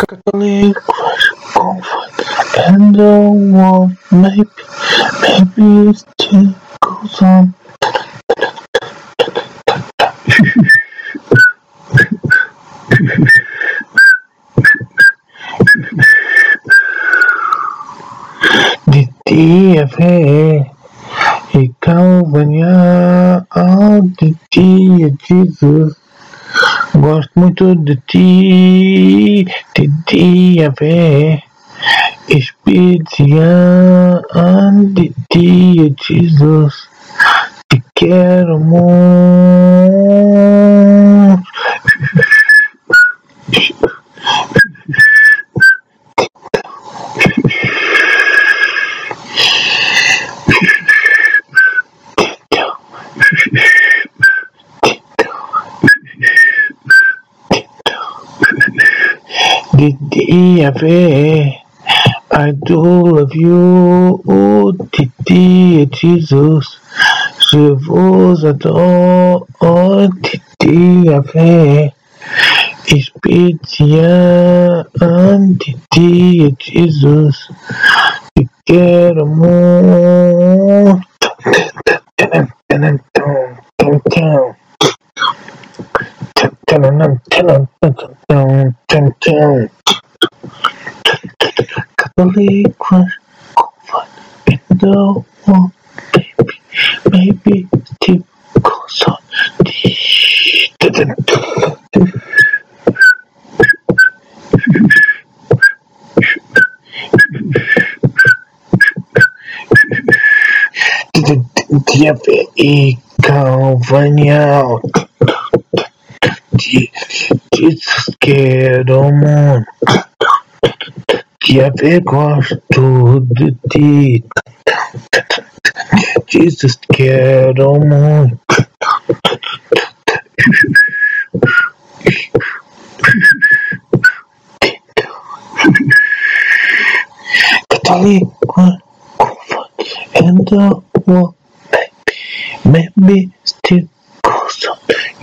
Catholic comfort and the world maybe it still goes on. DTFA, ikaw ba niya? Oh, Jesus. Gosto muito de ti, DTFA. Especial de ti, Jesus. Te quero muito. DTFA, I do love you, oh, Jesus. Je vous adore, oh, DTFA. Spécial Jesus. Te quero muito. Catholic crush, comfort in the world, maybe still goes on. Ikaw ba niya? Jesus quero muito. Gosto de ti. Jesus quero muito. Catholic comfort and the world maybe still goes on.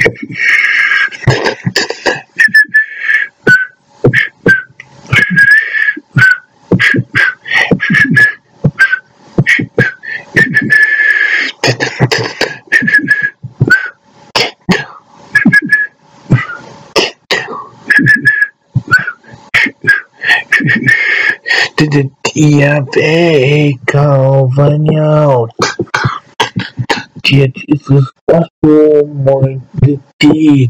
Ikaw ba niya? Jesus gosto muito de ti.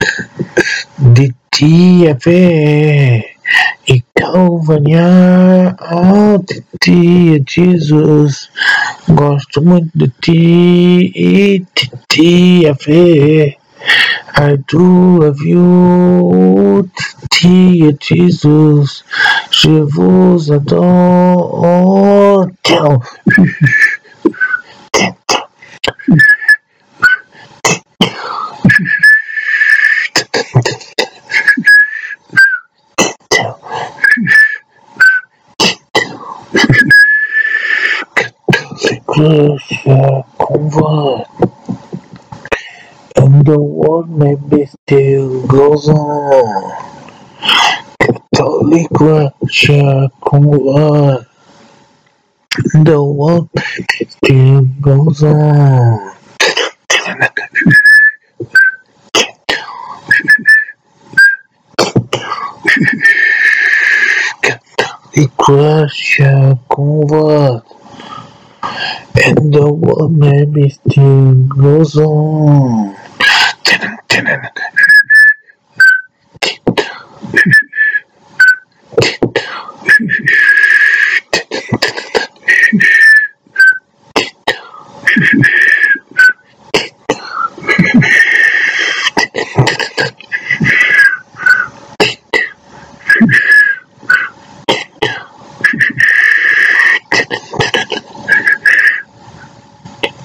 DTFA, ikaw ba niya? Oh, Jesus. Gosto muito de ti. DTFA. I do love you, Jesus. Je vous adore. Comfort and the world maybe still goes on. Catholic Russia, comfort and the world still goes on. Catholic Russia, comfort and the world maybe still goes on.